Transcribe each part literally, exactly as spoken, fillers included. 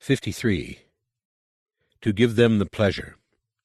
fifty-three. To give them the pleasure.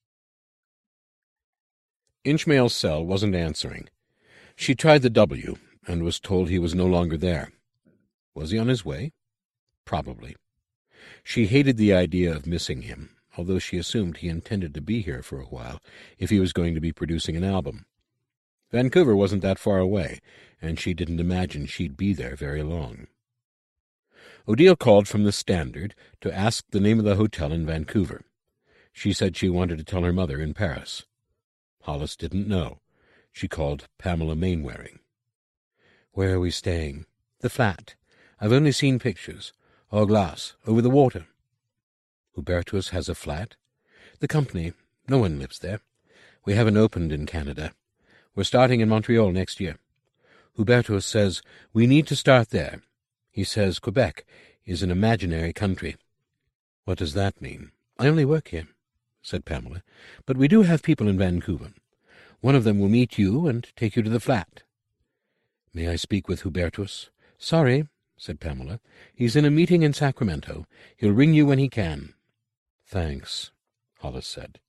Inchmail's cell wasn't answering. She tried the W, and was told he was no longer there. Was he on his way? Probably. She hated the idea of missing him, although she assumed he intended to be here for a while, if he was going to be producing an album. Vancouver wasn't that far away, and she didn't imagine she'd be there very long. Odile called from the Standard to ask the name of the hotel in Vancouver. She said she wanted to tell her mother in Paris. Hollis didn't know. She called Pamela Mainwaring. "Where are we staying?" "The flat. I've only seen pictures. Au glace, over the water." "Hubertus has a flat?" "The company. No one lives there. We haven't opened in Canada. We're starting in Montreal next year. Hubertus says we need to start there. He says Quebec is an imaginary country." "What does that mean?" "I only work here," said Pamela, "but we do have people in Vancouver. One of them will meet you and take you to the flat." "May I speak with Hubertus?" "Sorry," said Pamela. "He's in a meeting in Sacramento. He'll ring you when he can." "Thanks," Hollis said.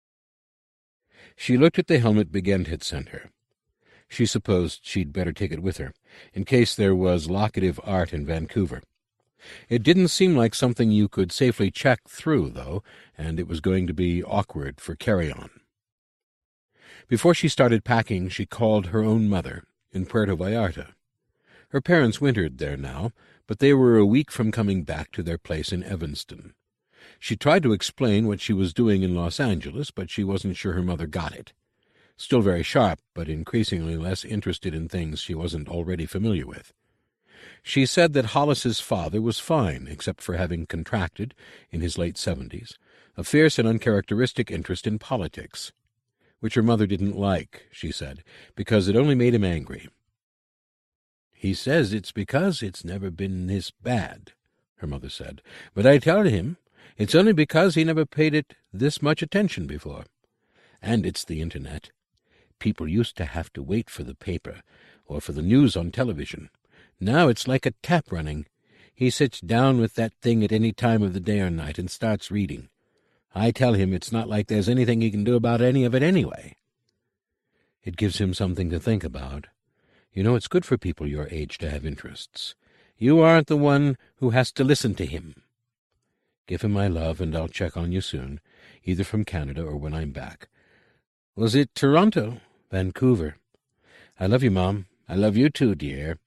She looked at the helmet Big End had sent her. She supposed she'd better take it with her, in case there was locative art in Vancouver. It didn't seem like something you could safely check through, though, and it was going to be awkward for carry-on. Before she started packing, she called her own mother in Puerto Vallarta. Her parents wintered there now, but they were a week from coming back to their place in Evanston. She tried to explain what she was doing in Los Angeles, but she wasn't sure her mother got it. Still very sharp, but increasingly less interested in things she wasn't already familiar with. She said that Hollis's father was fine, except for having contracted, in his late seventies, a fierce and uncharacteristic interest in politics, which her mother didn't like, she said, because it only made him angry. "He says it's because it's never been this bad," her mother said, "but I tell him it's only because he never paid it this much attention before. And it's the Internet. People used to have to wait for the paper or for the news on television. Now it's like a tap running. He sits down with that thing at any time of the day or night and starts reading. I tell him it's not like there's anything he can do about any of it anyway." "It gives him something to think about. You know, it's good for people your age to have interests. You aren't the one who has to listen to him. Give him my love, and I'll check on you soon, either from Canada or when I'm back." "Was it Toronto?" "Vancouver. I love you, Mom. I love you too, dear."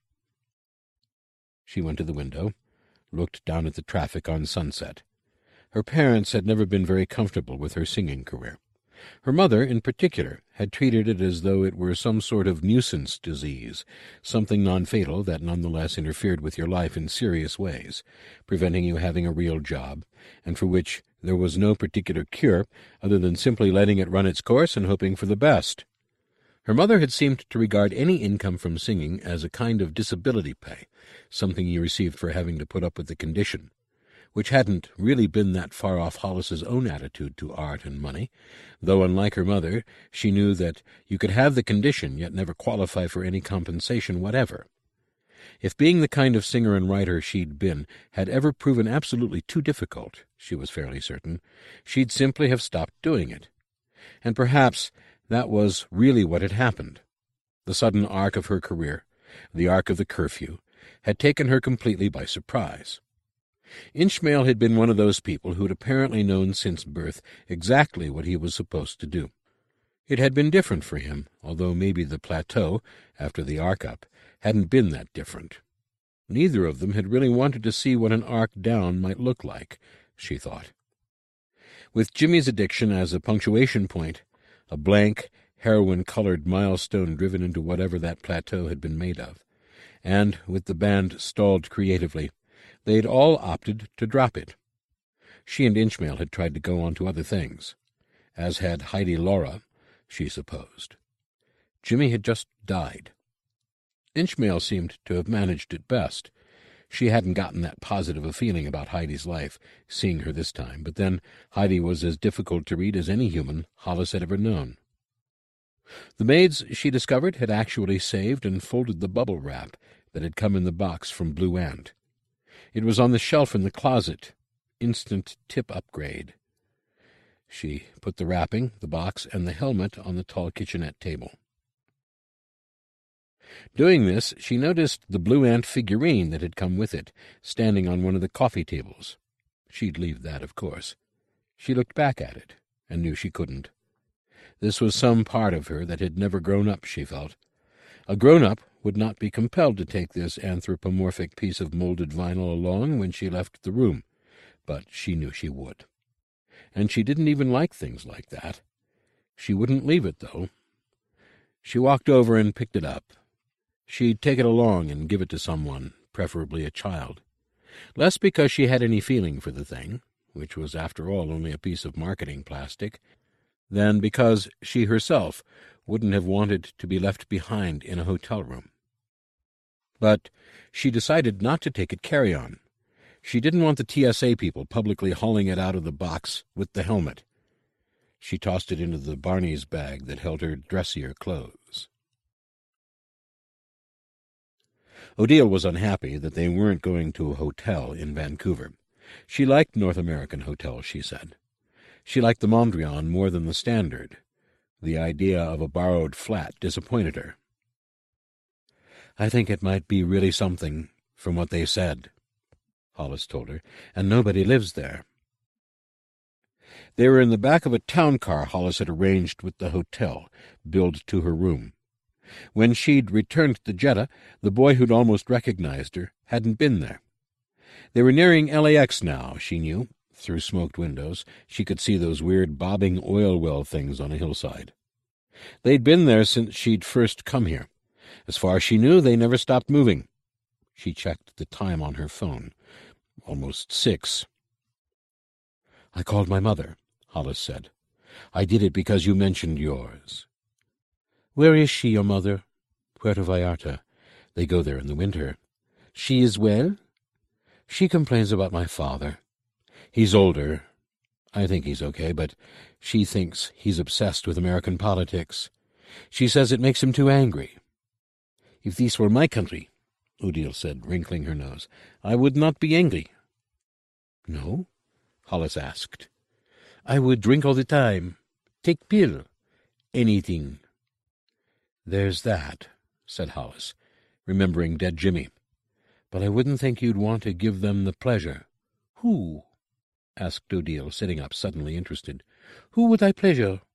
She went to the window, looked down at the traffic on Sunset. Her parents had never been very comfortable with her singing career. Her mother, in particular, had treated it as though it were some sort of nuisance disease, something non-fatal that nonetheless interfered with your life in serious ways, preventing you having a real job, and for which there was no particular cure other than simply letting it run its course and hoping for the best. Her mother had seemed to regard any income from singing as a kind of disability pay, something you received for having to put up with the condition, which hadn't really been that far off Hollis's own attitude to art and money, though, unlike her mother, she knew that you could have the condition yet never qualify for any compensation whatever. If being the kind of singer and writer she'd been had ever proven absolutely too difficult, she was fairly certain, she'd simply have stopped doing it. And perhaps that was really what had happened. The sudden arc of her career, the arc of the curfew, had taken her completely by surprise. Inchmail had been one of those people who had apparently known since birth exactly what he was supposed to do. It had been different for him, although maybe the plateau, after the arc-up, hadn't been that different. Neither of them had really wanted to see what an arc down might look like, she thought. With Jimmy's addiction as a punctuation point, a blank, heroin-colored milestone driven into whatever that plateau had been made of, and, with the band stalled creatively, they'd all opted to drop it. She and Inchmail had tried to go on to other things, as had Heidi Laura, she supposed. Jimmy had just died. Inchmail seemed to have managed it best. She hadn't gotten that positive a feeling about Heidi's life, seeing her this time, but then Heidi was as difficult to read as any human Hollis had ever known. The maids, she discovered, had actually saved and folded the bubble wrap that had come in the box from Blue Ant. It was on the shelf in the closet, instant tip upgrade. She put the wrapping, the box, and the helmet on the tall kitchenette table. Doing this, she noticed the blue ant figurine that had come with it, standing on one of the coffee tables. She'd leave that, of course. She looked back at it, and knew she couldn't. This was some part of her that had never grown up, she felt. A grown-up would not be compelled to take this anthropomorphic piece of molded vinyl along when she left the room, but she knew she would. And she didn't even like things like that. She wouldn't leave it, though. She walked over and picked it up. She'd take it along and give it to someone, preferably a child. Less because she had any feeling for the thing, which was after all only a piece of marketing plastic, than because she herself wouldn't have wanted to be left behind in a hotel room. But she decided not to take it carry-on. She didn't want the T S A people publicly hauling it out of the box with the helmet. She tossed it into the Barney's bag that held her dressier clothes. Odile was unhappy that they weren't going to a hotel in Vancouver. She liked North American hotels, she said. She liked the Mondrian more than the Standard. The idea of a borrowed flat disappointed her. "I think it might be really something, from what they said," Hollis told her, "and nobody lives there." They were in the back of a town car Hollis had arranged with the hotel, billed to her room. When she'd returned to Jeddah, the boy who'd almost recognized her hadn't been there. They were nearing L A X now, she knew. Through smoked windows, she could see those weird bobbing oil well things on a hillside. They'd been there since she'd first come here. As far as she knew, they never stopped moving. She checked the time on her phone. Almost six. "I called my mother," Hollis said. "I did it because you mentioned yours." "Where is she, your mother?" "Puerto Vallarta. They go there in the winter." "She is well?" "She complains about my father. He's older. I think he's okay, but she thinks he's obsessed with American politics. She says it makes him too angry." "If this were my country," Odile said, wrinkling her nose, "I would not be angry." "No?" Hollis asked. "I would drink all the time. Take pill. Anything." "There's that," said Hollis, remembering dead Jimmy. "But I wouldn't think you'd want to give them the pleasure." "Who?" asked Odile, sitting up, suddenly interested. "Who would I pleasure?"